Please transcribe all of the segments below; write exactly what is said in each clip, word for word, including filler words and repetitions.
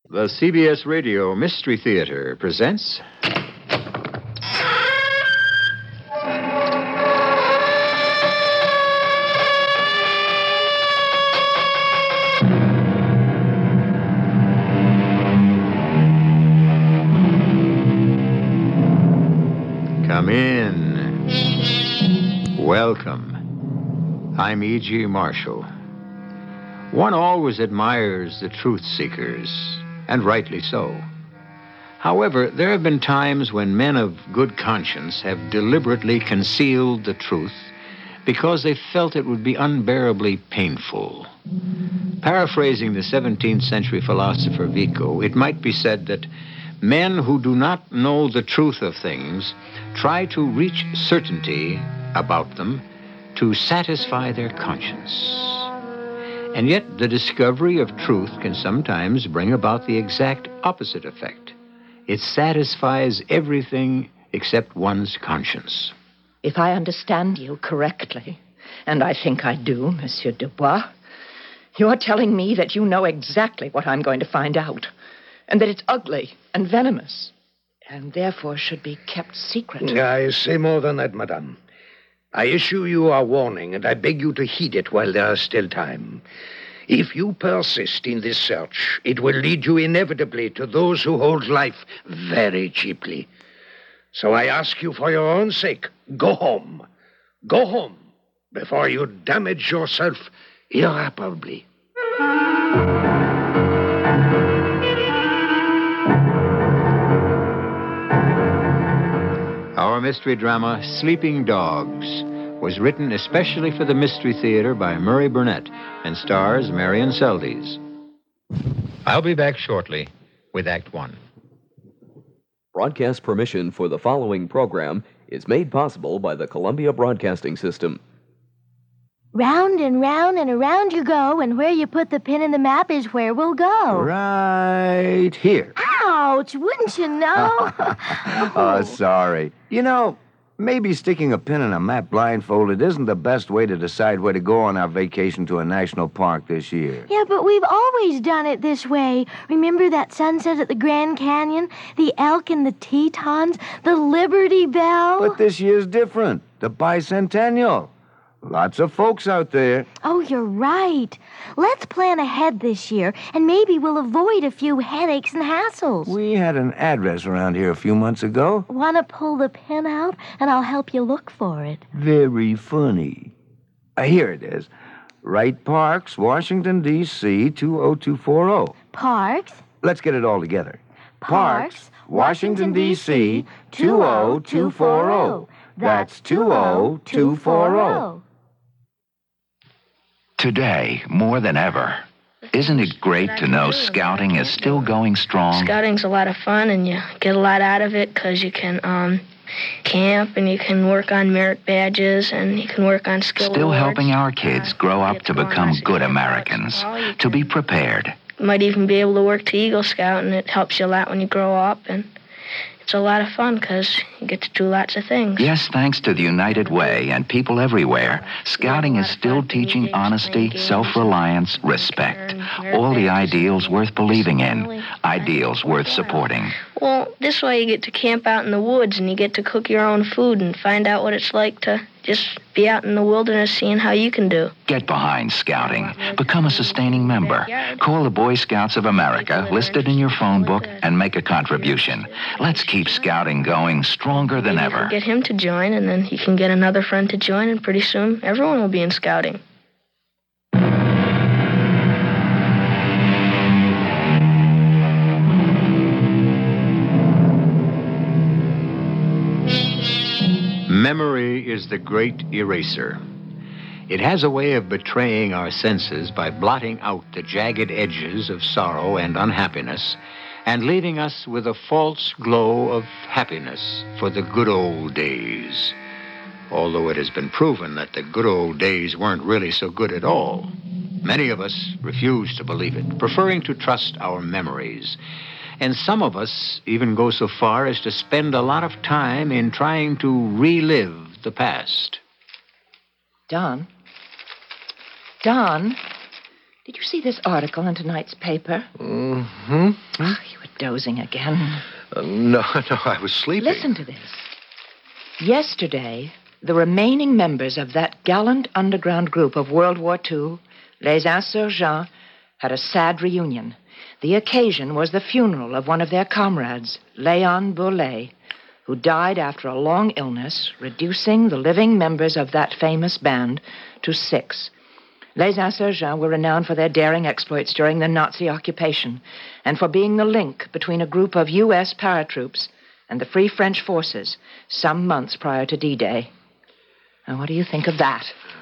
The C B S Radio Mystery Theater presents... Come in. Welcome. I'm E G. Marshall. One always admires the truth seekers, and rightly so. However, there have been times when men of good conscience have deliberately concealed the truth because they felt it would be unbearably painful. Paraphrasing the seventeenth century philosopher Vico, it might be said that men who do not know the truth of things try to reach certainty about them to satisfy their conscience. And yet, the discovery of truth can sometimes bring about the exact opposite effect. It satisfies everything except one's conscience. If I understand you correctly, and I think I do, Monsieur Dubois, you're telling me that you know exactly what I'm going to find out, and that it's ugly and venomous, and therefore should be kept secret. I say more than that, madame. I issue you a warning, and I beg you to heed it while there is still time. If you persist in this search, it will lead you inevitably to those who hold life very cheaply. So I ask you for your own sake, go home. Go home before you damage yourself irreparably. Our mystery drama, Sleeping Dogs, was written especially for the Mystery Theater by Murray Burnett and stars Marion Seldes. I'll be back shortly with Act One. Broadcast permission for the following program is made possible by the Columbia Broadcasting System. Round and round and around you go, and where you put the pin in the map is where we'll go. Right here. Ouch, wouldn't you know? Oh, sorry. You know, maybe sticking a pin in a map blindfolded isn't the best way to decide where to go on our vacation to a national park this year. Yeah, but we've always done it this way. Remember that sunset at the Grand Canyon? The elk and the Tetons? The Liberty Bell? But this year's different. The bicentennial. Lots of folks out there. Oh, you're right. Let's plan ahead this year, and maybe we'll avoid a few headaches and hassles. We had an address around here a few months ago. Want to pull the pin out, and I'll help you look for it. Very funny. Uh, here it is. Wright Parks, Washington, D C two oh two four oh. Parks? Let's get it all together. Parks, Washington, D C two oh two four oh. That's two oh two four oh. Today, more than ever, isn't it great to know scouting is still going strong? Scouting's a lot of fun, and you get a lot out of it because you can um, camp, and you can work on merit badges, and you can work on skill Still awards. helping our kids grow up It's to going become on good Scouting Americans, Bucks. You to can- be prepared. You might even be able to work to Eagle Scout, and it helps you a lot when you grow up, and it's a lot of fun because you get to do lots of things. Yes, thanks to the United Way and people everywhere, scouting is still teaching honesty, self-reliance, respect. All the ideals worth believing in, ideals worth supporting. Well, this way you get to camp out in the woods, and you get to cook your own food and find out what it's like to just be out in the wilderness seeing how you can do. Get behind scouting. Become a sustaining member. Call the Boy Scouts of America, listed in your phone book, and make a contribution. Let's keep scouting going stronger than Maybe you ever. can get him to join, and then he can get another friend to join, and pretty soon everyone will be in scouting. Memory is the great eraser. It has a way of betraying our senses by blotting out the jagged edges of sorrow and unhappiness and leaving us with a false glow of happiness for the good old days. Although it has been proven that the good old days weren't really so good at all. Many of us refuse to believe it, preferring to trust our memories. And some of us even go so far as to spend a lot of time in trying to relive the past. Don? Don? Did you see this article in tonight's paper? Mm-hmm. Oh, you were dozing again. Uh, no, no, I was sleeping. Listen to this. Yesterday, the remaining members of that gallant underground group of World War Two, Les Insurgents, had a sad reunion. The occasion was the funeral of one of their comrades, Léon Bourlet, who died after a long illness, reducing the living members of that famous band to six. Les Insurgents were renowned for their daring exploits during the Nazi occupation and for being the link between a group of U S paratroops and the Free French forces some months prior to D-Day. Now, what do you think of that?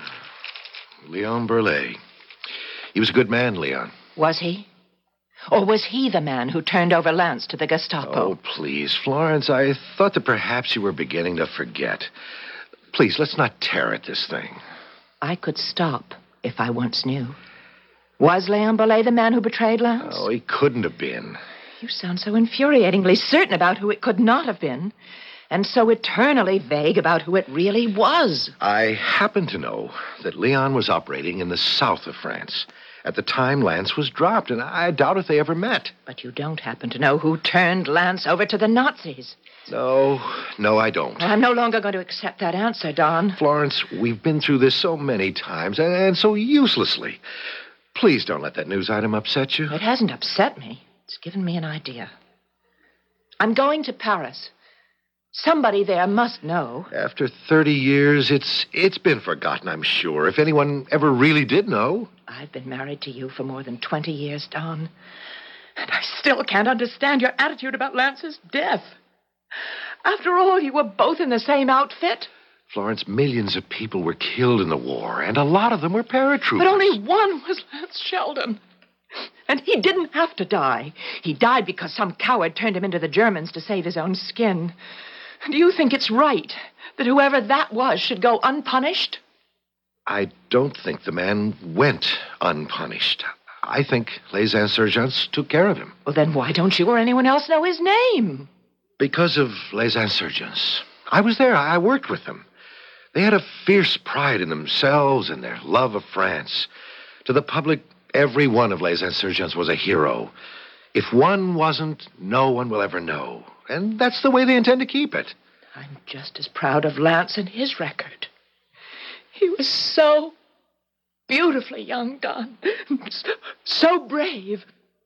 Leon Burlet. He was a good man, Leon. Was he? Or was he the man who turned over Lance to the Gestapo? Oh, please, Florence, I thought that perhaps you were beginning to forget. Please, let's not tear at this thing. I could stop if I once knew. Was Léon Bourlet the man who betrayed Lance? Oh, he couldn't have been. You sound so infuriatingly certain about who it could not have been, and so eternally vague about who it really was. I happen to know that Leon was operating in the south of France at the time Lance was dropped, and I doubt if they ever met. But you don't happen to know who turned Lance over to the Nazis. No, no, I don't. Well, I'm no longer going to accept that answer, Don. Florence, we've been through this so many times, and, and so uselessly. Please don't let that news item upset you. It hasn't upset me. It's given me an idea. I'm going to Paris. Somebody there must know. After thirty years, it's it's been forgotten, I'm sure, if anyone ever really did know. I've been married to you for more than twenty years, Don. And I still can't understand your attitude about Lance's death. After all, you were both in the same outfit. Florence, millions of people were killed in the war, and a lot of them were paratroopers. But only one was Lance Sheldon. And he didn't have to die. He died because some coward turned him into the Germans to save his own skin. Do you think it's right that whoever that was should go unpunished? I don't think the man went unpunished. I think Les Insurgents took care of him. Well, then why don't you or anyone else know his name? Because of Les Insurgents. I was there. I worked with them. They had a fierce pride in themselves and their love of France. To the public, every one of Les Insurgents was a hero. If one wasn't, no one will ever know. And that's the way they intend to keep it. I'm just as proud of Lance and his record. He was so beautifully young, Don. So, so brave.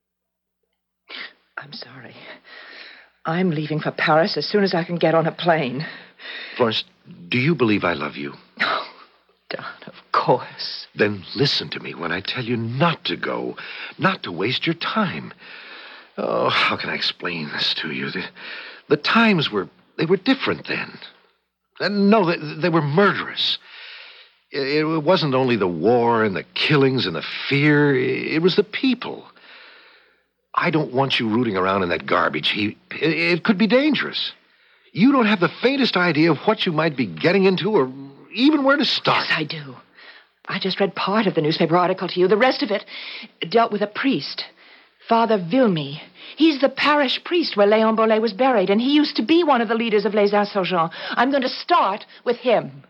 I'm sorry. I'm leaving for Paris as soon as I can get on a plane. Florence, do you believe I love you? Oh, Don, of course. Then listen to me when I tell you not to go, not to waste your time. Oh, how can I explain this to you? The, the times were, they were different then. And no, they, they were murderous. It, it wasn't only the war and the killings and the fear. It was the people. I don't want you rooting around in that garbage heap. It, it could be dangerous. You don't have the faintest idea of what you might be getting into or even where to start. Yes, I do. I just read part of the newspaper article to you. The rest of it dealt with a priest, Father Vilmy. He's the parish priest where Léon Bourlet was buried, and he used to be one of the leaders of Les Insurgents. I'm going to start with him.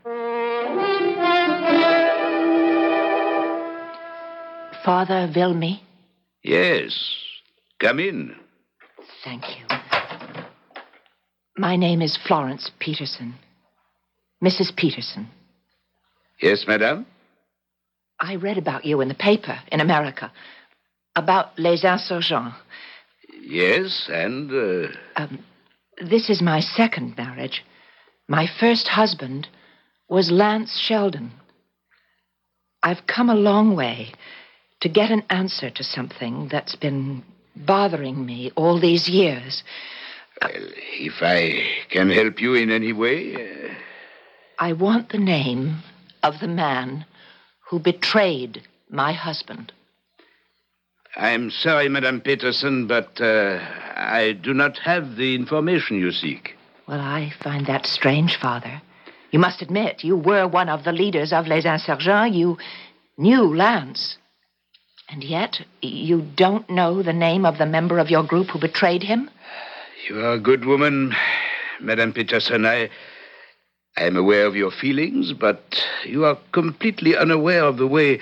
Father Vilmy? Yes. Come in. Thank you. My name is Florence Peterson. Missus Peterson. Yes, madame? I read about you in the paper in America. About Les Insurgents. Yes, and... Uh... Um, this is my second marriage. My first husband was Lance Sheldon. I've come a long way to get an answer to something that's been bothering me all these years. Well, if I can help you in any way... Uh... I want the name of the man who betrayed my husband. I'm sorry, Madame Peterson, but uh, I do not have the information you seek. Well, I find that strange, Father. You must admit, you were one of the leaders of Les Insurgents. You knew Lance. And yet, you don't know the name of the member of your group who betrayed him? You are a good woman, Madame Peterson. I... I am aware of your feelings, but you are completely unaware of the way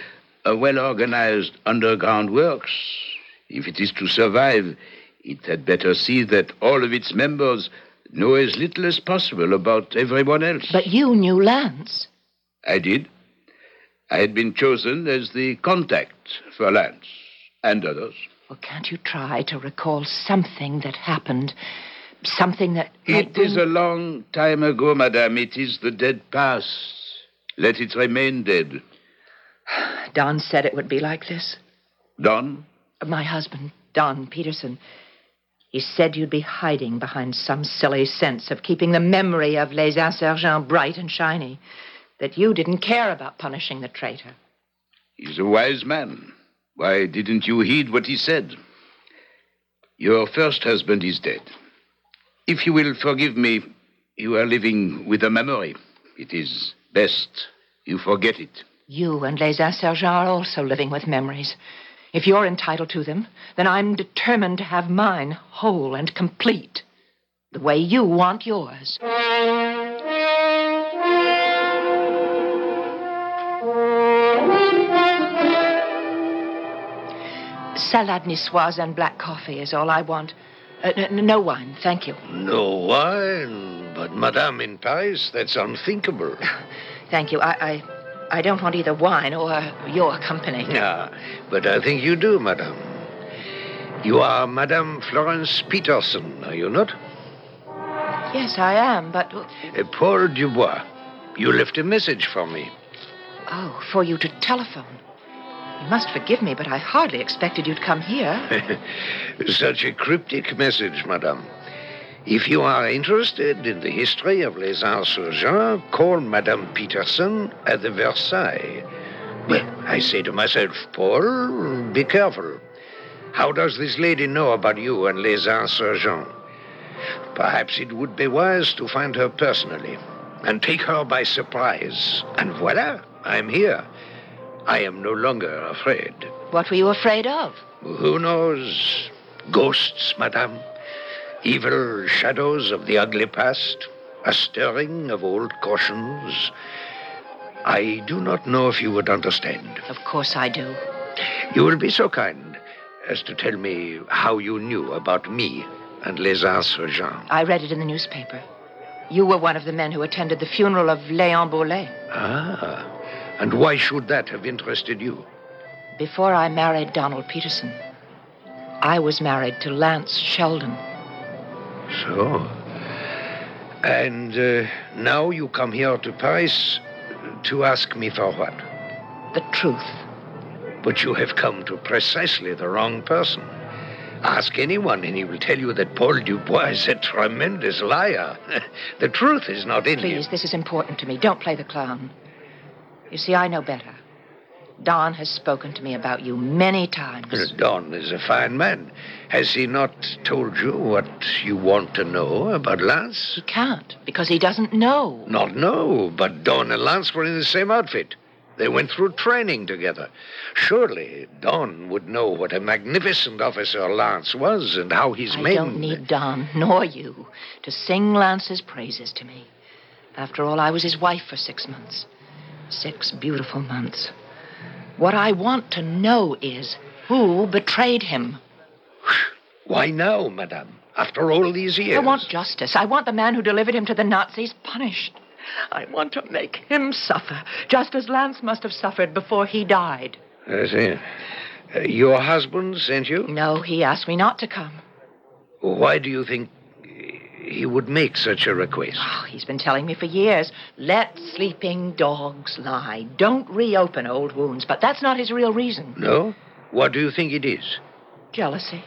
a well-organized underground works. If it is to survive, it had better see that all of its members know as little as possible about everyone else. But you knew Lance. I did. I had been chosen as the contact for Lance and others. Well, can't you try to recall something that happened? Something that... It bring... is a long time ago, madame. It is the dead past. Let it remain dead. Don said it would be like this. Don? My husband, Don Peterson. He said you'd be hiding behind some silly sense of keeping the memory of Les Insurgents bright and shiny. That you didn't care about punishing the traitor. He's a wise man. Why didn't you heed what he said? Your first husband is dead. If you will forgive me, you are living with a memory. It is best you forget it. You and Les Insurgents are also living with memories. If you're entitled to them, then I'm determined to have mine whole and complete, the way you want yours. Salad niçoise and black coffee is all I want. Uh, n- no wine, thank you. No wine? But, madame, in Paris, that's unthinkable. Thank you. I, I, I don't want either wine or your company. Yeah, but I think you do, madame. You are Madame Florence Peterson, are you not? Yes, I am, but... Uh, Paul Dubois. You left a message for me. Oh, for you to telephone. You must forgive me, but I hardly expected you'd come here. Such a cryptic message, madame. If you are interested in the history of Les Insurgents, call Madame Peterson at the Versailles. Well, I say to myself, Paul, be careful. How does this lady know about you and Les Insurgents? Perhaps it would be wise to find her personally and take her by surprise. And voila, I'm here. I am no longer afraid. What were you afraid of? Who knows? Ghosts, madame. Evil shadows of the ugly past. A stirring of old cautions. I do not know if you would understand. Of course I do. You will be so kind as to tell me how you knew about me and Les Insurgents. I read it in the newspaper. You were one of the men who attended the funeral of Léon Bourlet. Ah, and why should that have interested you? Before I married Donald Peterson, I was married to Lance Sheldon. So? And uh, now you come here to Paris to ask me for what? The truth. But you have come to precisely the wrong person. Ask anyone and he will tell you that Paul Dubois is a tremendous liar. The truth is not in him. Please, this is important to me. Don't play the clown. You see, I know better. Don has spoken to me about you many times. Don is a fine man. Has he not told you what you want to know about Lance? He can't, because he doesn't know. Not know, but Don and Lance were in the same outfit. They went through training together. Surely Don would know what a magnificent officer Lance was and how his I men... I don't need Don, nor you, to sing Lance's praises to me. After all, I was his wife for six months. Six beautiful months. What I want to know is who betrayed him. Why now, madame? After all these years? I want justice. I want the man who delivered him to the Nazis punished. I want to make him suffer, just as Lance must have suffered before he died. I see. Uh, your husband sent you? No, he asked me not to come. Why do you think he would make such a request? Oh, he's been telling me for years, let sleeping dogs lie. Don't reopen old wounds, but that's not his real reason. No? What do you think it is? Jealousy.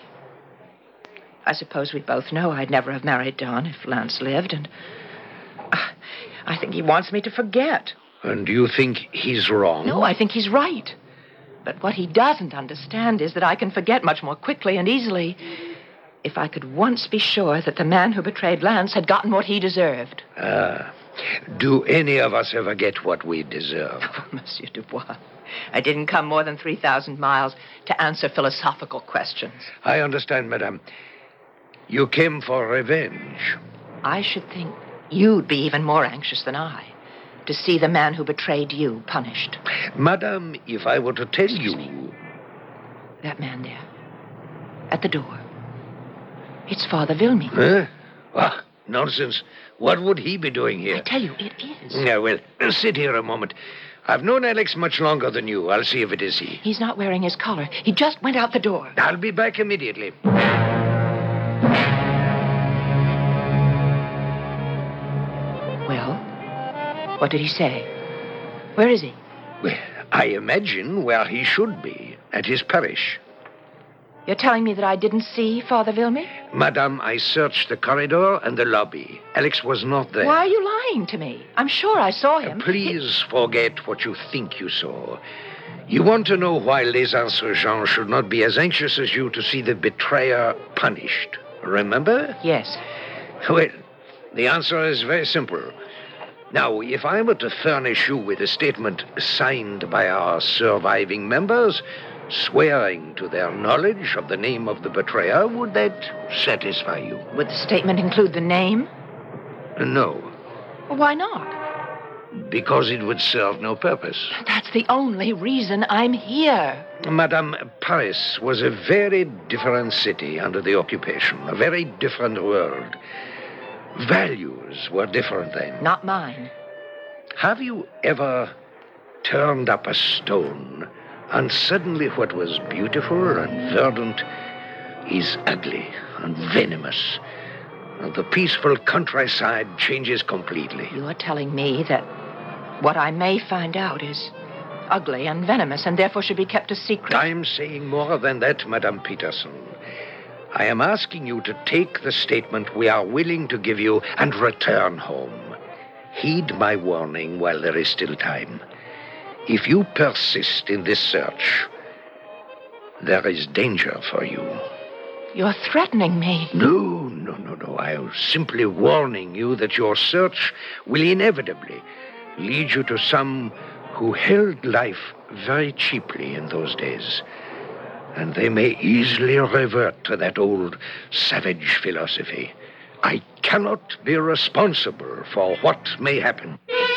I suppose we both know I'd never have married Don if Lance lived, and uh, I think he wants me to forget. And do you think he's wrong? No, I think he's right. But what he doesn't understand is that I can forget much more quickly and easily if I could once be sure that the man who betrayed Lance had gotten what he deserved. Ah. Do any of us ever get what we deserve? Oh, Monsieur Dubois, I didn't come more than three thousand miles to answer philosophical questions. I understand, madame. You came for revenge. I should think you'd be even more anxious than I. to see the man who betrayed you punished. Madame, if I were to tell Excuse you... me. That man there, at the door. It's Father Vilmy. Huh? Ah, nonsense. What would he be doing here? I tell you, it is. Yeah, well, sit here a moment. I've known Alex much longer than you. I'll see if it is he. He's not wearing his collar. He just went out the door. I'll be back immediately. Well, what did he say? Where is he? Well, I imagine where he should be, at his parish. You're telling me that I didn't see Father Vilmy? Madame, I searched the corridor and the lobby. Alex was not there. Why are you lying to me? I'm sure I saw him. Uh, please forget what you think you saw. You want to know why Les Insurgents should not be as anxious as you to see the betrayer punished. Remember? Yes. Well, the answer is very simple. Now, if I were to furnish you with a statement signed by our surviving members, swearing to their knowledge of the name of the betrayer, would that satisfy you? Would the statement include the name? No. Well, why not? Because it would serve no purpose. That's the only reason I'm here. Madame, Paris was a very different city under the occupation, a very different world. Values were different then. Not mine. Have you ever turned up a stone and suddenly what was beautiful and verdant is ugly and venomous, and the peaceful countryside changes completely? You're telling me that what I may find out is ugly and venomous and therefore should be kept a secret? I'm saying more than that, Madame Peterson. I am asking you to take the statement we are willing to give you and return home. Heed my warning while there is still time. If you persist in this search, there is danger for you. You're threatening me. No, no, no, no. I am simply warning you that your search will inevitably lead you to some who held life very cheaply in those days. And they may easily revert to that old savage philosophy. I cannot be responsible for what may happen.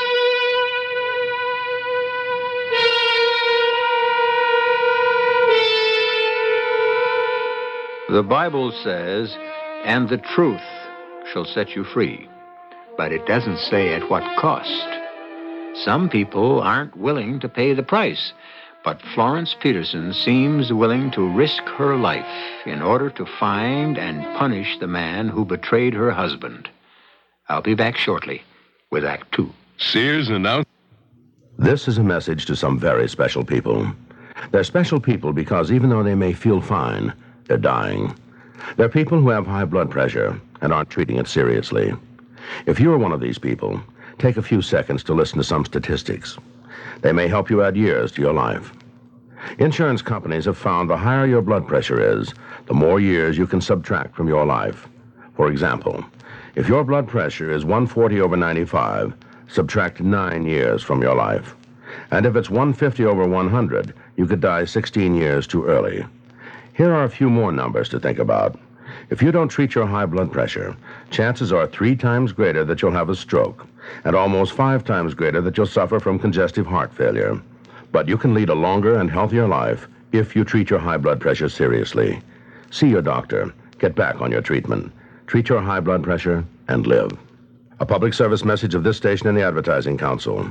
The Bible says, and the truth shall set you free. But it doesn't say at what cost. Some people aren't willing to pay the price. But Florence Peterson seems willing to risk her life in order to find and punish the man who betrayed her husband. I'll be back shortly with Act Two. Sears announced. This is a message to some very special people. They're special people because even though they may feel fine, they're dying. They're people who have high blood pressure and aren't treating it seriously. If you're one of these people, take a few seconds to listen to some statistics. They may help you add years to your life. Insurance companies have found the higher your blood pressure is, the more years you can subtract from your life. For example, if your blood pressure is one forty over ninety-five, subtract nine years from your life. And if it's one fifty over one hundred, you could die sixteen years too early. Here are a few more numbers to think about. If you don't treat your high blood pressure, chances are three times greater that you'll have a stroke, and almost five times greater that you'll suffer from congestive heart failure. But you can lead a longer and healthier life if you treat your high blood pressure seriously. See your doctor. Get back on your treatment. Treat your high blood pressure and live. A public service message of this station and the Advertising Council.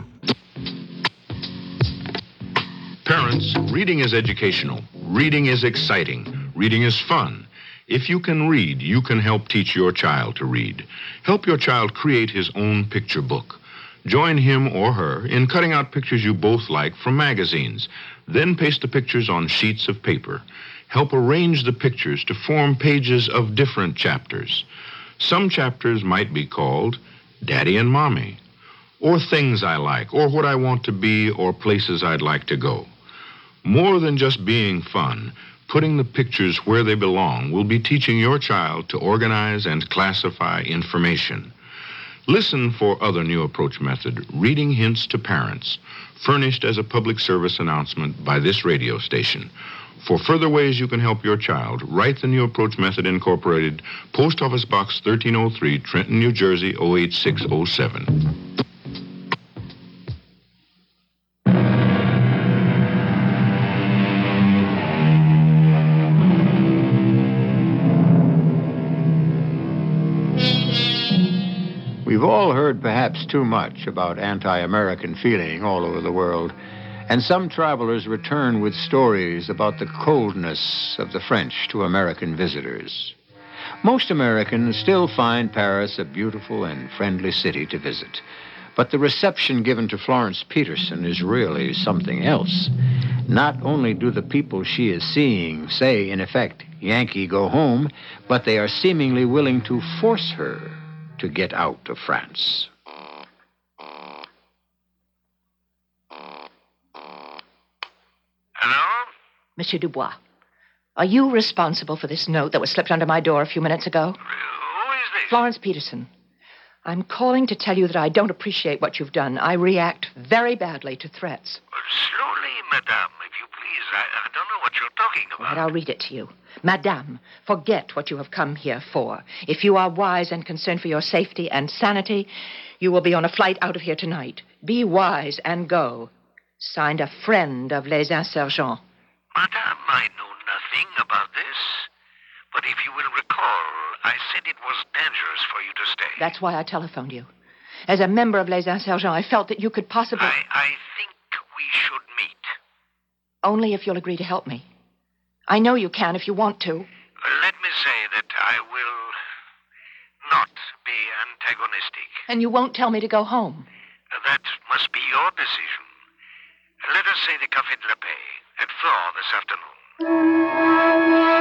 Parents, reading is educational. Reading is exciting. Reading is fun. If you can read, you can help teach your child to read. Help your child create his own picture book. Join him or her in cutting out pictures you both like from magazines. Then paste the pictures on sheets of paper. Help arrange the pictures to form pages of different chapters. Some chapters might be called Daddy and Mommy, or Things I Like, or What I Want to Be, or Places I'd Like to Go. More than just being fun, putting the pictures where they belong will be teaching your child to organize and classify information. Listen for other new approach method, Reading Hints to Parents, furnished as a public service announcement by this radio station. For further ways you can help your child, write the New Approach Method Incorporated, Post Office Box thirteen oh three, Trenton, New Jersey, oh eight six oh seven. We've all heard perhaps too much about anti-American feeling all over the world, and some travelers return with stories about the coldness of the French to American visitors. Most Americans still find Paris a beautiful and friendly city to visit, but the reception given to Florence Peterson is really something else. Not only do the people she is seeing say, in effect, Yankee, go home, but they are seemingly willing to force her to get out of France. Hello? Monsieur Dubois, are you responsible for this note that was slipped under my door a few minutes ago? Who is this? Florence Peterson. I'm calling to tell you that I don't appreciate what you've done. I react very badly to threats. Slowly, madame, if you please. I, I don't know what you're talking about. All right, I'll read it to you. Madame, forget what you have come here for. If you are wise and concerned for your safety and sanity, you will be on a flight out of here tonight. Be wise and go. Signed, a friend of Les Insurgents. Madame, I know nothing about this. But if you will recall, I said it was dangerous for you to stay. That's why I telephoned you. As a member of Les Insurgents, I felt that you could possibly... I, I think we should meet. Only if you'll agree to help me. I know you can if you want to. Let me say that I will not be antagonistic. And you won't tell me to go home. That must be your decision. Let us say the Café de la Paix at four this afternoon.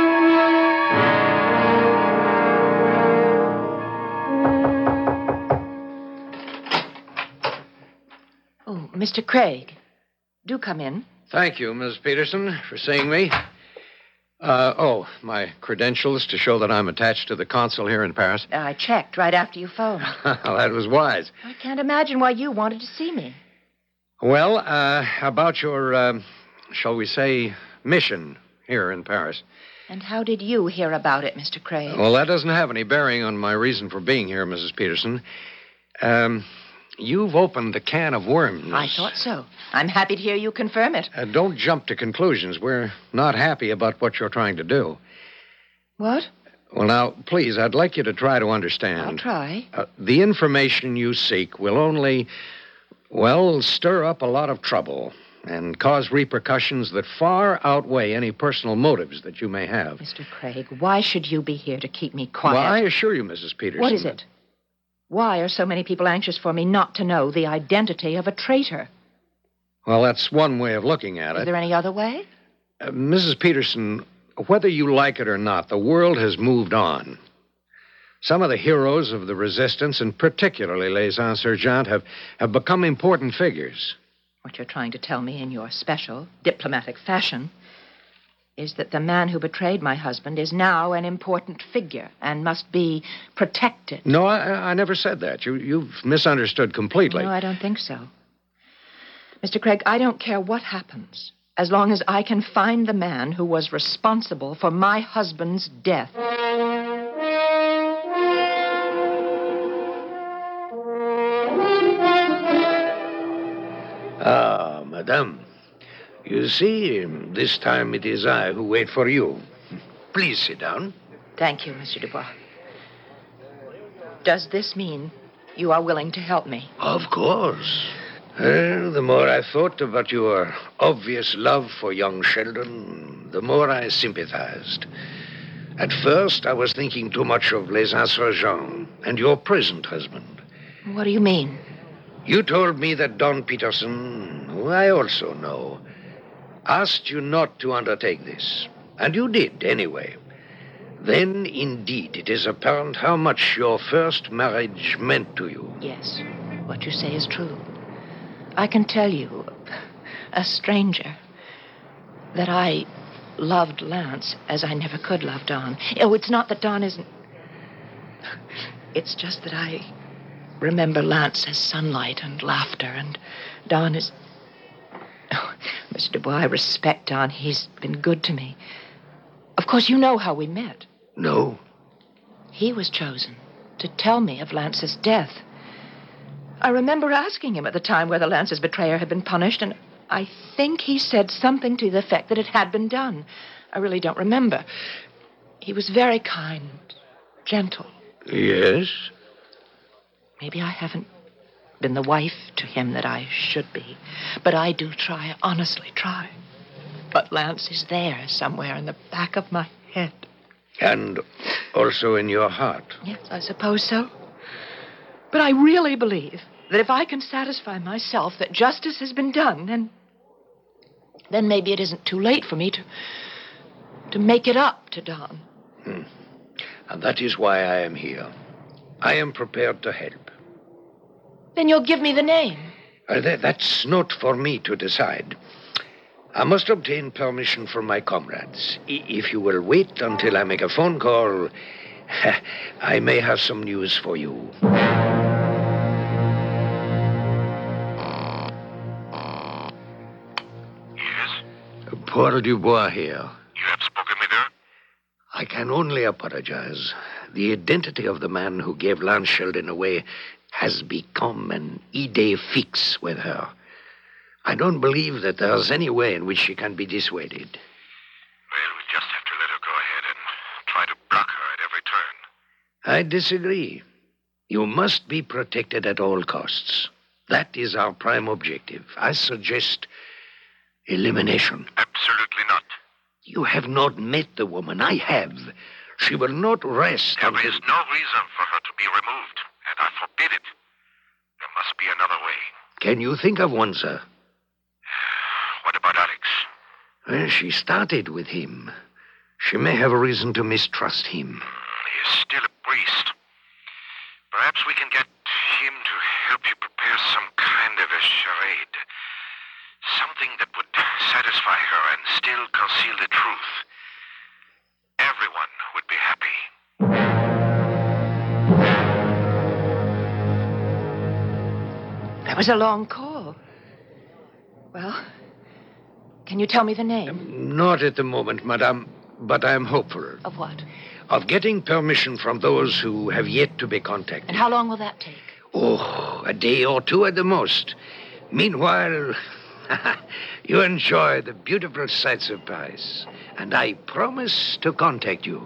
Oh, Mister Craig, do come in. Thank you, Miss Peterson, for seeing me. Uh, oh, my credentials to show that I'm attached to the consul here in Paris. I checked right after you phoned. Well, that was wise. I can't imagine why you wanted to see me. Well, uh, about your, uh, shall we say, mission here in Paris. And how did you hear about it, Mister Craig? Well, that doesn't have any bearing on my reason for being here, Missus Peterson. Um, you've opened a can of worms. I thought so. I'm happy to hear you confirm it. Uh, don't jump to conclusions. We're not happy about what you're trying to do. What? Well, now, please, I'd like you to try to understand. I'll try. Uh, the information you seek will only, well, stir up a lot of trouble and cause repercussions that far outweigh any personal motives that you may have. Mister Craig, why should you be here to keep me quiet? Well, I assure you, Missus Peterson. What is it? Why are so many people anxious for me not to know the identity of a traitor? Well, that's one way of looking at it. Is there any other way? Uh, Missus Peterson, whether you like it or not, the world has moved on. Some of the heroes of the resistance, and particularly Les Insurgents, have, have become important figures. What you're trying to tell me in your special diplomatic fashion is that the man who betrayed my husband is now an important figure and must be protected. No, I, I never said that. You, you've misunderstood completely. No, I don't think so. Mister Craig, I don't care what happens, as long as I can find the man who was responsible for my husband's death. Ah, madame. You see, this time it is I who wait for you. Please sit down. Thank you, Monsieur Dubois. Does this mean you are willing to help me? Of course. Well, the more I thought about your obvious love for young Sheldon, the more I sympathized. At first, I was thinking too much of Les Insurgents and your present husband. What do you mean? You told me that Don Peterson, who I also know, asked you not to undertake this. And you did, anyway. Then, indeed, it is apparent how much your first marriage meant to you. Yes, what you say is true. I can tell you, a stranger, that I loved Lance as I never could love Don. Oh, it's not that Don isn't... It's just that I remember Lance as sunlight and laughter, and Don is... Oh, Mister Dubois, I respect Don. He's been good to me. Of course, you know how we met. No. He was chosen to tell me of Lance's death. I remember asking him at the time whether Lance's betrayer had been punished, and I think he said something to the effect that it had been done. I really don't remember. He was very kind, gentle. Yes? Maybe I haven't been the wife to him that I should be. But I do try, honestly try. But Lance is there somewhere in the back of my head. And also in your heart. Yes, I suppose so. But I really believe that if I can satisfy myself that justice has been done, then, then maybe it isn't too late for me to, to make it up to Don. Hmm. And that is why I am here. I am prepared to help. Then you'll give me the name. Uh, that, that's not for me to decide. I must obtain permission from my comrades. I- if you will wait until I make a phone call, I may have some news for you. Yes? Paul Dubois here. You have spoken with her? I can only apologize. The identity of the man who gave Lance Sheldon away has become an idée fixe with her. I don't believe that there's any way in which she can be dissuaded. Well, we just have to let her go ahead and try to block her at every turn. I disagree. You must be protected at all costs. That is our prime objective. I suggest elimination. Absolutely not. You have not met the woman. I have. She will not rest There until... is no reason for her to be removed, and I forbid it. There must be another way. Can you think of one, sir? What about Alex? Well, she started with him. She may have a reason to mistrust him. He is still a priest. Perhaps we can get him to help you prepare some kind of a charade. Something that would satisfy her and still conceal the truth. Everyone would be happy. That was a long call. Well, can you tell me the name? Not at the moment, madame, but I am hopeful. Of what? Of getting permission from those who have yet to be contacted. And how long will that take? Oh, a day or two at the most. Meanwhile, you enjoy the beautiful sights of Paris, and I promise to contact you.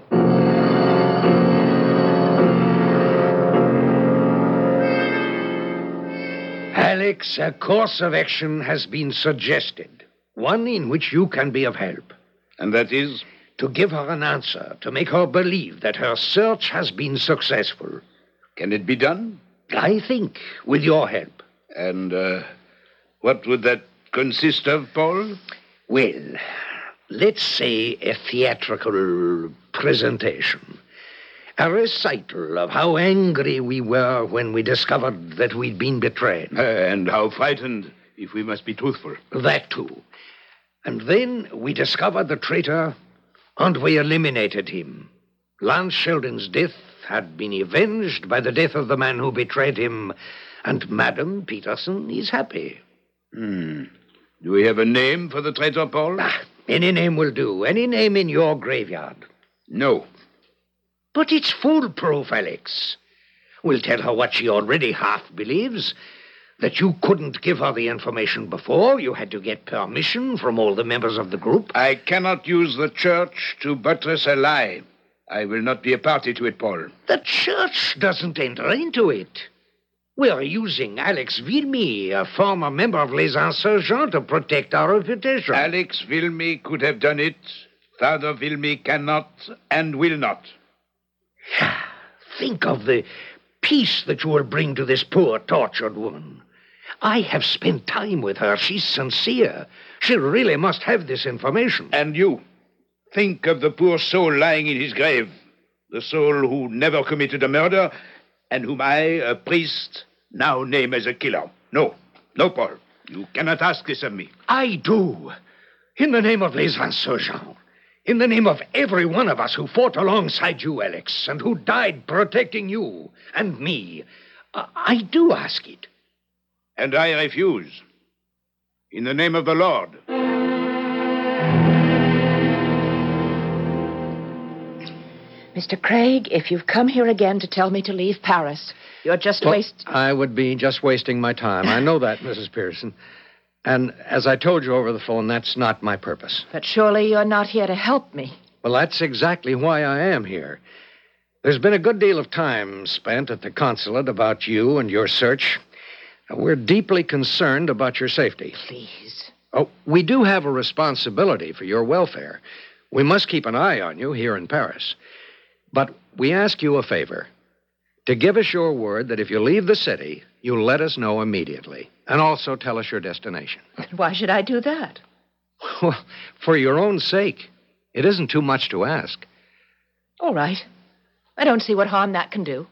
Alex, a course of action has been suggested, one in which you can be of help. And that is? To give her an answer, to make her believe that her search has been successful. Can it be done? I think, with your help. And uh, what would that consist of, Paul? Well, let's say a theatrical presentation. A recital of how angry we were when we discovered that we'd been betrayed. Uh, and how frightened, if we must be truthful. That, too. And then we discovered the traitor, and we eliminated him. Lance Sheldon's death had been avenged by the death of the man who betrayed him, and Madame Peterson is happy. Hmm. Do we have a name for the traitor, Paul? Ah, any name will do. Any name in your graveyard. No. But it's foolproof, Alex. We'll tell her what she already half believes. That you couldn't give her the information before. You had to get permission from all the members of the group. I cannot use the church to buttress a lie. I will not be a party to it, Paul. The church doesn't enter into it. We're using Alex Vilmy, a former member of Les Insurgents, to protect our reputation. Alex Vilmy could have done it. Father Vilmy cannot and will not. Think of the peace that you will bring to this poor, tortured woman. I have spent time with her. She's sincere. She really must have this information. And you, think of the poor soul lying in his grave. The soul who never committed a murder, and whom I, a priest, now name as a killer. No, no, Paul. You cannot ask this of me. I do. In the name of Les Insurgents. In the name of every one of us who fought alongside you, Alex, and who died protecting you and me. I, I do ask it. And I refuse. In the name of the Lord. Mister Craig, if you've come here again to tell me to leave Paris, you're just well, wasting... I would be just wasting my time. I know that, Missus Pearson. And as I told you over the phone, that's not my purpose. But surely you're not here to help me. Well, that's exactly why I am here. There's been a good deal of time spent at the consulate about you and your search. We're deeply concerned about your safety. Please. Oh, we do have a responsibility for your welfare. We must keep an eye on you here in Paris. But we ask you a favor. To give us your word that if you leave the city, you'll let us know immediately. And also tell us your destination. Why should I do that? Well, for your own sake. It isn't too much to ask. All right. I don't see what harm that can do.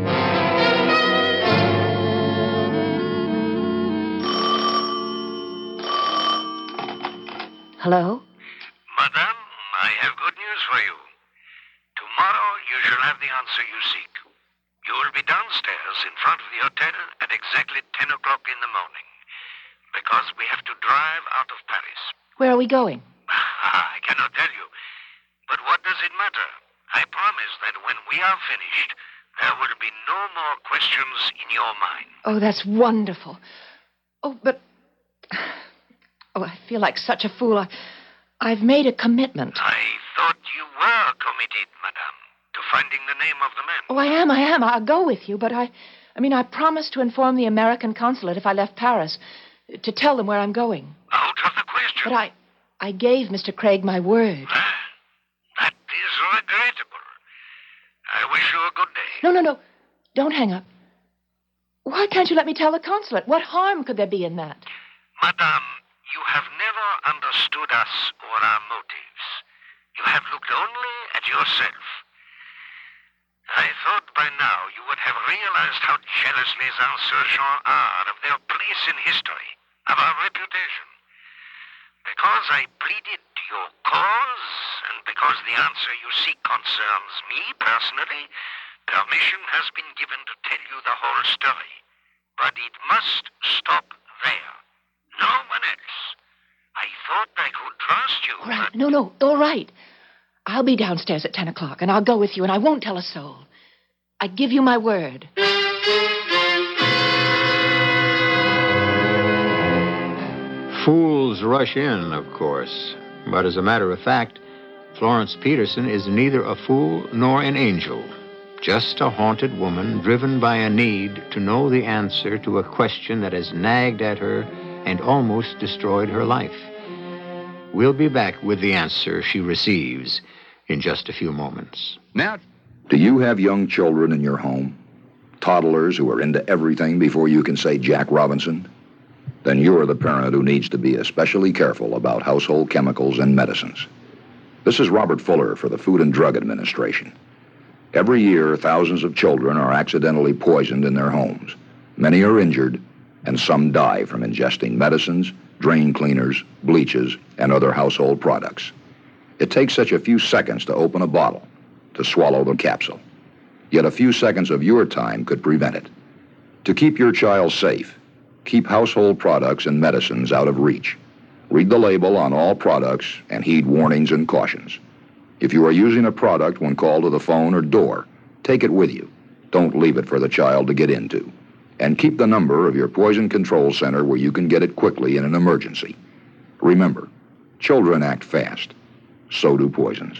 Hello? Madame, I have good news for you. Tomorrow you shall have the answer you seek. You will be downstairs in front of the hotel at exactly ten o'clock in the morning. Because we have to drive out of Paris. Where are we going? I cannot tell you. But what does it matter? I promise that when we are finished, there will be no more questions in your mind. Oh, that's wonderful. Oh, but... Oh, I feel like such a fool. I, I've made a commitment. I thought you were committed, madame, to finding the name of the man. Oh, I am, I am. I'll go with you, but I... I mean, I promised to inform the American consulate if I left Paris, to tell them where I'm going. Out of the question. But I... I gave Mister Craig my word. That is regrettable. I wish you a good day. No, no, no. Don't hang up. Why can't you let me tell the consulate? What harm could there be in that? Madame, you have never understood us or our motives. You have looked only at yourself. I thought by now you would have realized how jealous les insurgents are of their place in history, of our reputation. Because I pleaded your cause, and because the answer you seek concerns me personally, permission has been given to tell you the whole story. But it must stop there. No one else. I thought I could trust you. All right. But... No, no. All right. I'll be downstairs at ten o'clock, and I'll go with you, and I won't tell a soul. I give you my word. Fools rush in, of course. But as a matter of fact, Florence Peterson is neither a fool nor an angel. Just a haunted woman driven by a need to know the answer to a question that has nagged at her and almost destroyed her life. We'll be back with the answer she receives in just a few moments. Now, do you have young children in your home? Toddlers who are into everything before you can say Jack Robinson? Then you're the parent who needs to be especially careful about household chemicals and medicines. This is Robert Fuller for the Food and Drug Administration. Every year, thousands of children are accidentally poisoned in their homes. Many are injured, and some die from ingesting medicines, drain cleaners, bleaches, and other household products. It takes such a few seconds to open a bottle, to swallow the capsule. Yet a few seconds of your time could prevent it. To keep your child safe, keep household products and medicines out of reach. Read the label on all products and heed warnings and cautions. If you are using a product when called to the phone or door, take it with you. Don't leave it for the child to get into. And keep the number of your poison control center where you can get it quickly in an emergency. Remember, children act fast. So do poisons.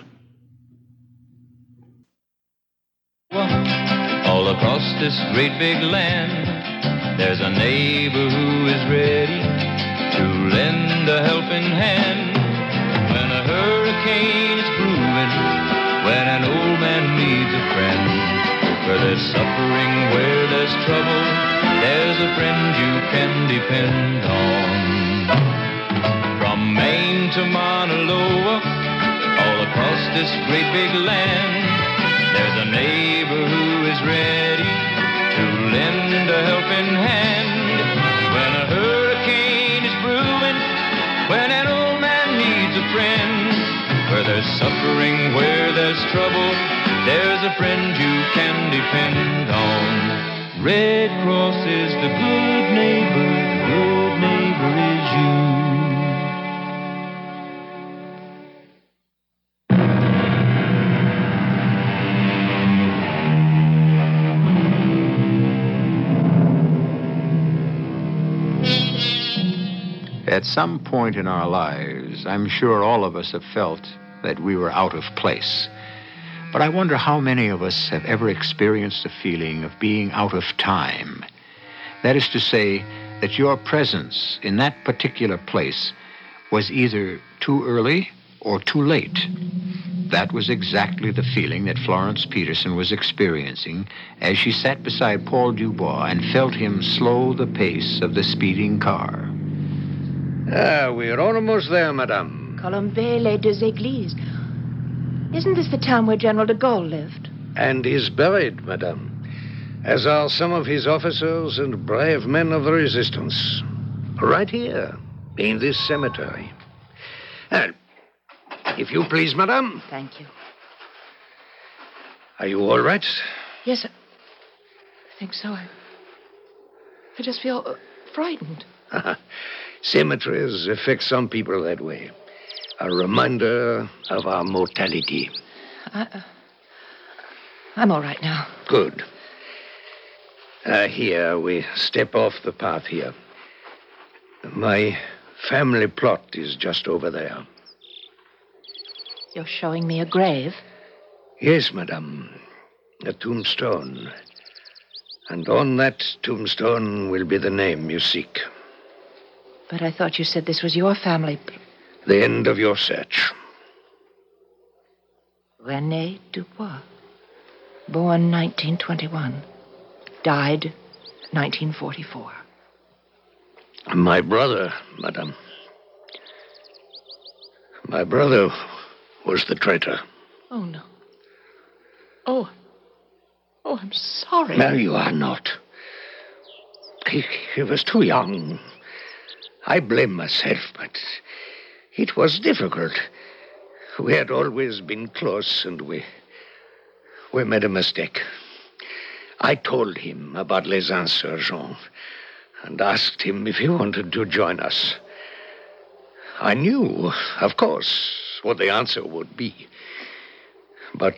All across this great big land, there's a neighbor who is ready to lend a helping hand. When a hurricane is brewing, when an old man needs a friend, where there's suffering, where there's trouble, there's a friend you can depend on. From Maine to Mauna Loa, all across this great big land, there's a neighbor who is ready to lend a helping hand. When a hurricane is brewing, when an old man needs a friend, where there's suffering, where there's trouble, there's a friend you can depend on. Red Cross is the good neighbor, the good neighbor is you. At some point in our lives, I'm sure all of us have felt that we were out of place. But I wonder how many of us have ever experienced the feeling of being out of time. That is to say, that your presence in that particular place was either too early or too late. That was exactly the feeling that Florence Peterson was experiencing as she sat beside Paul Dubois and felt him slow the pace of the speeding car. Ah, we're almost there, madame. Colombey-les-Deux-Églises. Isn't this the town where General de Gaulle lived? And is buried, madame, as are some of his officers and brave men of the resistance. Right here, in this cemetery. And, if you please, madame. Thank you. Are you all right? Yes, I think so. I, I just feel uh, frightened. Cemeteries affect some people that way. A reminder of our mortality. I, uh, I'm all right now. Good. Uh, here, we step off the path here. My family plot is just over there. You're showing me a grave? Yes, madame. A tombstone. And on that tombstone will be the name you seek. But I thought you said this was your family. The end of your search. René Dubois. Born nineteen twenty-one. Died nineteen forty-four. My brother, madame. My brother was the traitor. Oh, no. Oh. Oh, I'm sorry. No, you are not. He, he was too young. I blame myself, but it was difficult. We had always been close, and we... we made a mistake. I told him about Les Insurgents and asked him if he wanted to join us. I knew, of course, what the answer would be. But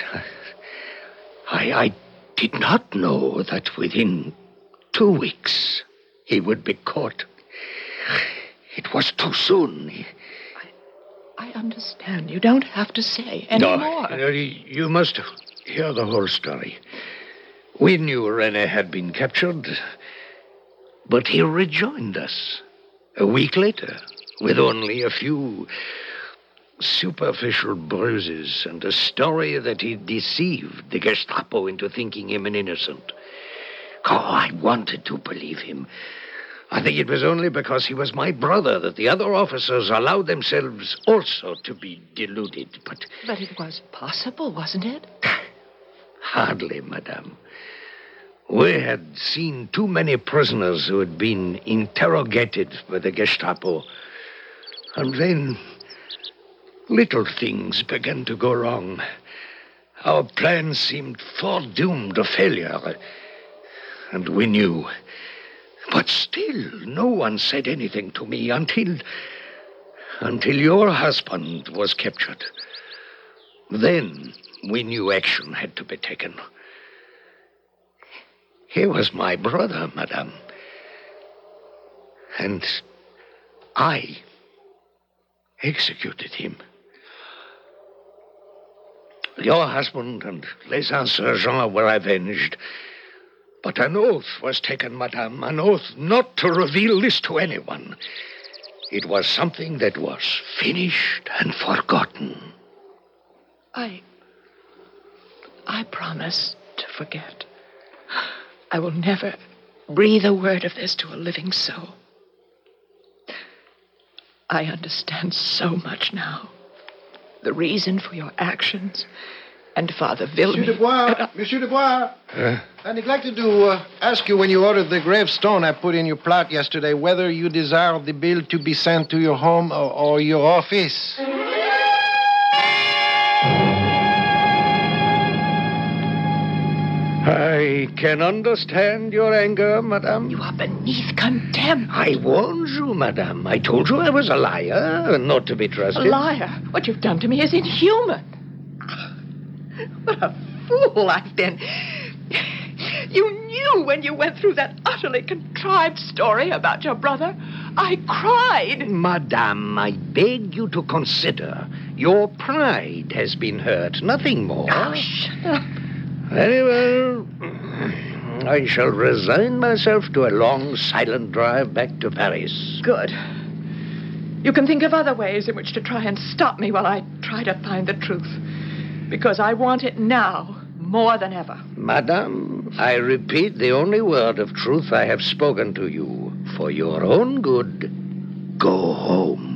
I, I did not know that within two weeks he would be caught. It was too soon. I, I understand. You don't have to say any no, more. No, you must hear the whole story. We knew René had been captured, but he rejoined us a week later with only a few superficial bruises and a story that he deceived the Gestapo into thinking him an innocent. Oh, I wanted to believe him. I think it was only because he was my brother that the other officers allowed themselves also to be deluded. But, but it was possible, wasn't it? Hardly, madame. We had seen too many prisoners who had been interrogated by the Gestapo. And then little things began to go wrong. Our plan seemed foredoomed to failure. And we knew. But still, no one said anything to me until... until your husband was captured. Then we knew action had to be taken. He was my brother, madame. And I executed him. Your husband and Les Insurgents were avenged. But an oath was taken, madame, an oath not to reveal this to anyone. It was something that was finished and forgotten. I... I promise to forget. I will never breathe a word of this to a living soul. I understand so much now. The reason for your actions and Father Vilmy. Monsieur Dubois, Monsieur Dubois. Huh? I neglected to uh, ask you when you ordered the gravestone I put in your plot yesterday whether you desire the bill to be sent to your home or, or your office. I can understand your anger, madame. You are beneath contempt. I warned you, madame. I told you I was a liar and not to be trusted. A liar? What you've done to me is inhuman. What a fool I've been. You knew when you went through that utterly contrived story about your brother. I cried. Madame, I beg you to consider. Your pride has been hurt, nothing more. Oh, shut up. Very well. I shall resign myself to a long, silent drive back to Paris. Good. You can think of other ways in which to try and stop me while I try to find the truth. Because I want it now more than ever. Madame, I repeat the only word of truth I have spoken to you. For your own good, go home.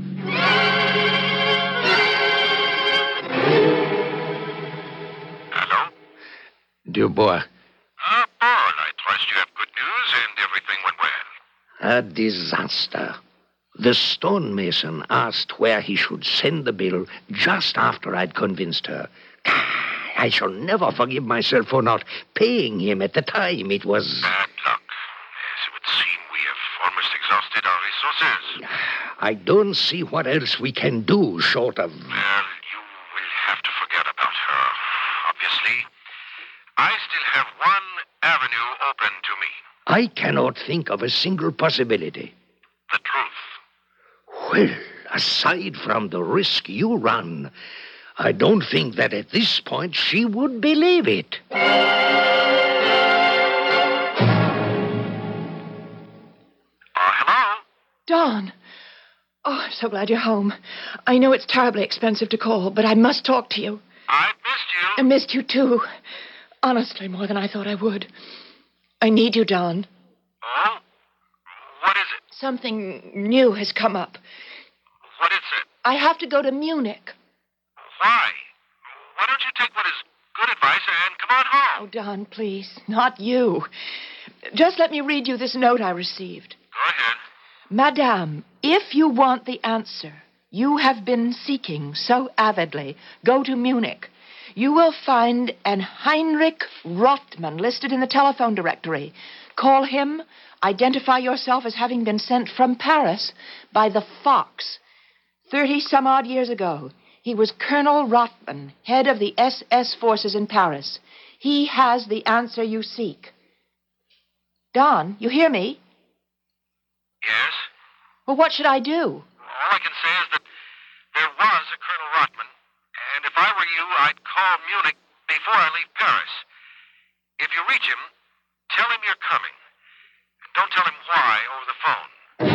Hello? Dubois. Ah, Paul, I trust you have good news and everything went well. A disaster. The stonemason asked where he should send the bill just after I'd convinced her. I shall never forgive myself for not paying him at the time. It was... Bad luck. As it would seem, we have almost exhausted our resources. I don't see what else we can do short of... Well, you will have to forget about her, obviously. I still have one avenue open to me. I cannot think of a single possibility. The truth. Well, aside from the risk you run, I don't think that at this point she would believe it. Uh, hello? Dawn. Oh, I'm so glad you're home. I know it's terribly expensive to call, but I must talk to you. I missed you. I missed you, too. Honestly, more than I thought I would. I need you, Dawn. Oh? What is it? Something new has come up. What is it? I have to go to Munich. Why? Why don't you take what is good advice and come on home? Oh, Don, please. Not you. Just let me read you this note I received. Go ahead. Madame, if you want the answer you have been seeking so avidly, go to Munich. You will find an Heinrich Rothman listed in the telephone directory. Call him. Identify yourself as having been sent from Paris by the Fox. Thirty-some-odd years ago, he was Colonel Rothman, head of the S S forces in Paris. He has the answer you seek. Don, you hear me? Yes? Well, what should I do? All I can say is that there was a Colonel Rothman, and if I were you, I'd call Munich before I leave Paris. If you reach him, tell him you're coming. Don't tell him why over the phone.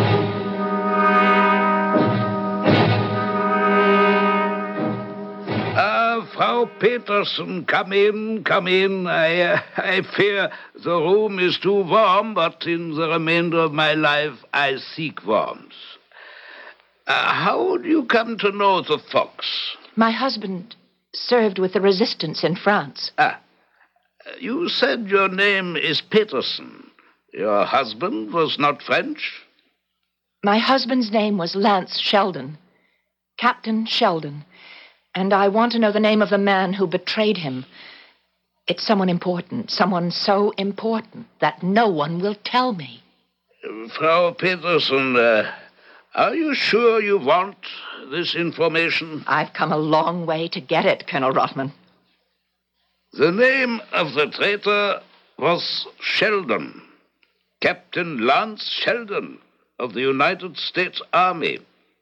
Ah, Frau Peterson, come in, come in. I, uh, I fear the room is too warm, but in the remainder of my life I seek warmth. Uh, how do you come to know the Fox? My husband served with the resistance in France. Ah, you said your name is Peterson. Your husband was not French? My husband's name was Lance Sheldon. Captain Sheldon. And I want to know the name of the man who betrayed him. It's someone important, someone so important that no one will tell me. Frau Peterson, uh, are you sure you want this information? I've come a long way to get it, Colonel Rothman. The name of the traitor was Sheldon. Captain Lance Sheldon of the United States Army.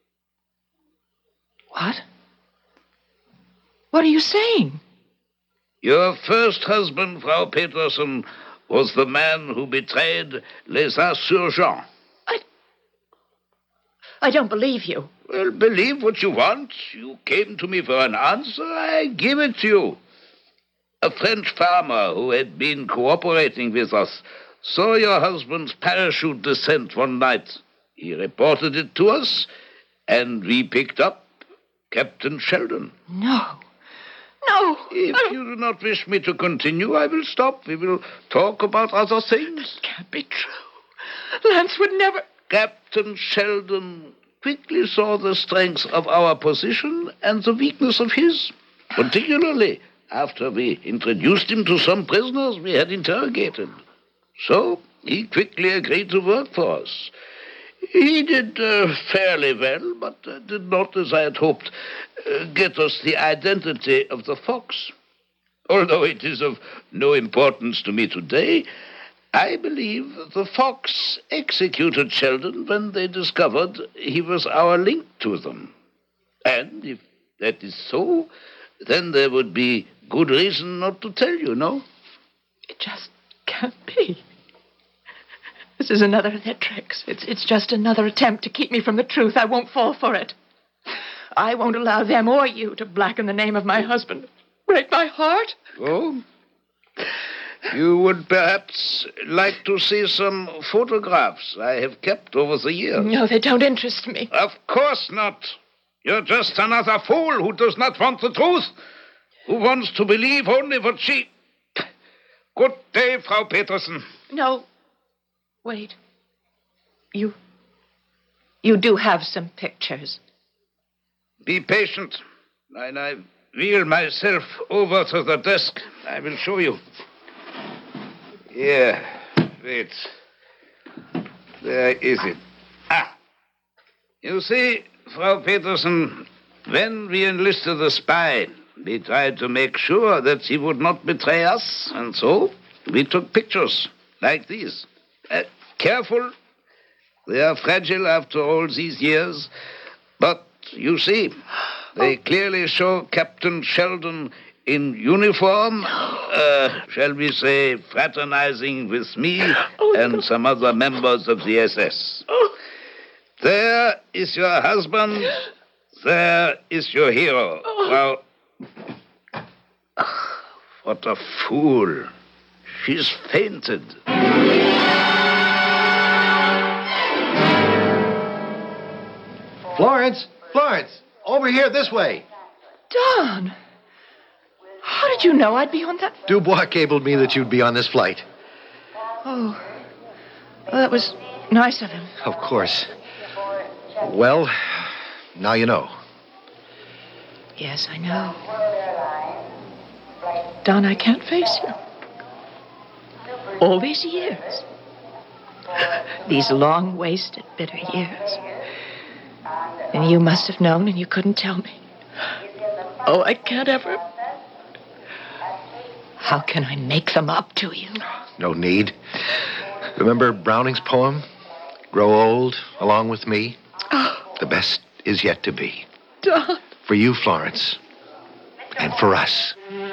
What? What are you saying? Your first husband, Frau Peterson, was the man who betrayed les insurgents. I... I don't believe you. Well, believe what you want. You came to me for an answer. I give it to you. A French farmer who had been cooperating with us saw your husband's parachute descent one night. He reported it to us, and we picked up Captain Sheldon. No. No. If you do not wish me to continue, I will stop. We will talk about other things. It can't be true. Lance would never... Captain Sheldon quickly saw the strength of our position and the weakness of his, particularly after we introduced him to some prisoners we had interrogated. So he quickly agreed to work for us. He did uh, fairly well, but uh, did not, as I had hoped, uh, get us the identity of the Fox. Although it is of no importance to me today, I believe the Fox executed Sheldon when they discovered he was our link to them. And if that is so, then there would be good reason not to tell you, no? It just can't be. This is another of their tricks. It's, it's just another attempt to keep me from the truth. I won't fall for it. I won't allow them or you to blacken the name of my husband. Break my heart. Oh? You would perhaps like to see some photographs I have kept over the years. No, they don't interest me. Of course not. You're just another fool who does not want the truth, who wants to believe only what she... Good day, Frau Petersen. No. Wait. You... You do have some pictures. Be patient. When I wheel myself over to the desk, I will show you. Here. Wait. There is it. Ah. You see, Frau Petersen, when we enlisted the spy, we tried to make sure that he would not betray us, and so we took pictures like these. Uh, careful. They are fragile after all these years, but you see, they clearly show Captain Sheldon in uniform, uh, shall we say, fraternizing with me and some other members of the S S. There is your husband. There is your hero. Well, what a fool. She's fainted. Florence, Florence, over here this way. Don, how did you know I'd be on that? Dubois cabled me that you'd be on this flight. Oh, well, that was nice of him. Of course. Well, now you know. Yes, I know. Don, I can't face you. All these years. These long, wasted, bitter years. And you must have known and you couldn't tell me. Oh, I can't ever. How can I make them up to you? No need. Remember Browning's poem? Grow old along with me. Oh. The best is yet to be. Don. For you, Florence. And for us.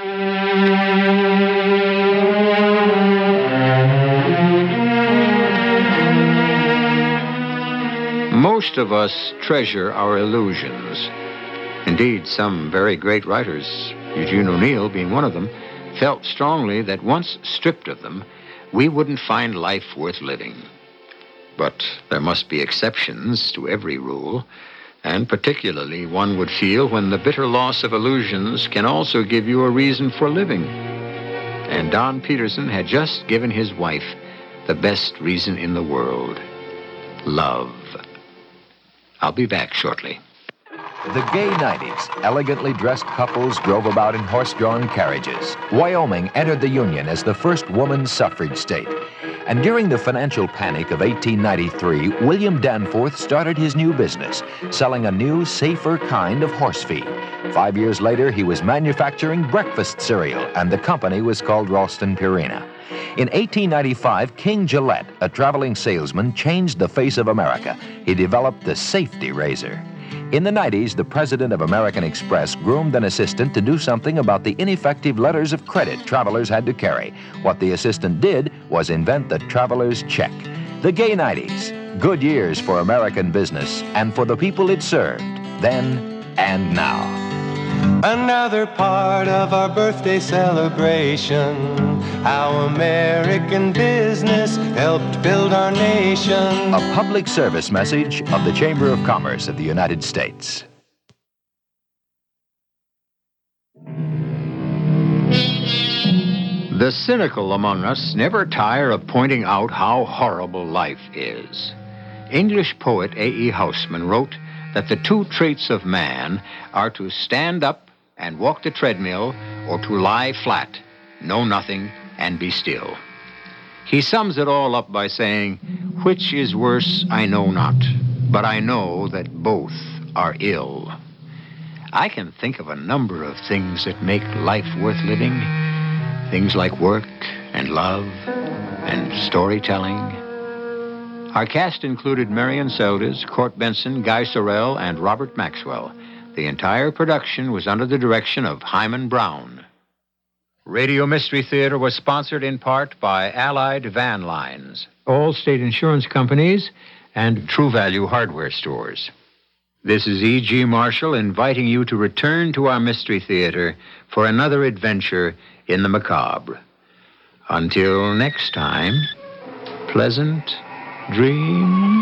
Most of us treasure our illusions. Indeed, some very great writers, Eugene O'Neill being one of them, felt strongly that once stripped of them, we wouldn't find life worth living. But there must be exceptions to every rule, and particularly one would feel when the bitter loss of illusions can also give you a reason for living. And Don Peterson had just given his wife the best reason in the world: love. I'll be back shortly. The gay nineties, elegantly dressed couples drove about in horse-drawn carriages. Wyoming entered the Union as the first woman's suffrage state. And during the financial panic of eighteen ninety-three, William Danforth started his new business, selling a new, safer kind of horse feed. Five years later, he was manufacturing breakfast cereal, and the company was called Ralston Purina. In eighteen ninety-five, King Gillette, a traveling salesman, changed the face of America. He developed the safety razor. In the nineties, the president of American Express groomed an assistant to do something about the ineffective letters of credit travelers had to carry. What the assistant did was invent the traveler's check. The gay nineties, good years for American business and for the people it served, then and now. Another part of our birthday celebration, how American business helped build our nation. A public service message of the Chamber of Commerce of the United States. The cynical among us never tire of pointing out how horrible life is. English poet A E Housman wrote that the two traits of man are to stand up and walk the treadmill, or to lie flat, know nothing, and be still. He sums it all up by saying, "Which is worse, I know not, but I know that both are ill." I can think of a number of things that make life worth living. Things like work and love and storytelling. Our cast included Marion Seldes, Court Benson, Guy Sorel, and Robert Maxwell. The entire production was under the direction of Hyman Brown. Radio Mystery Theater was sponsored in part by Allied Van Lines, Allstate Insurance Companies, and True Value Hardware Stores. This is E G. Marshall inviting you to return to our Mystery Theater for another adventure in the macabre. Until next time, pleasant dreams.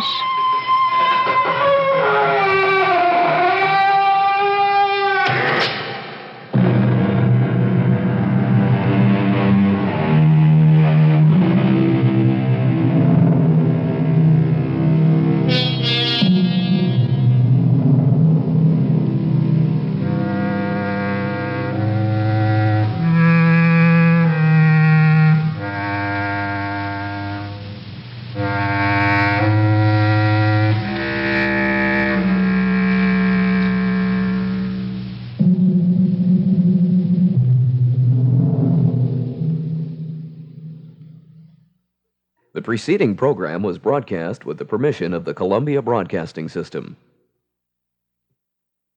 The preceding program was broadcast with the permission of the Columbia Broadcasting System.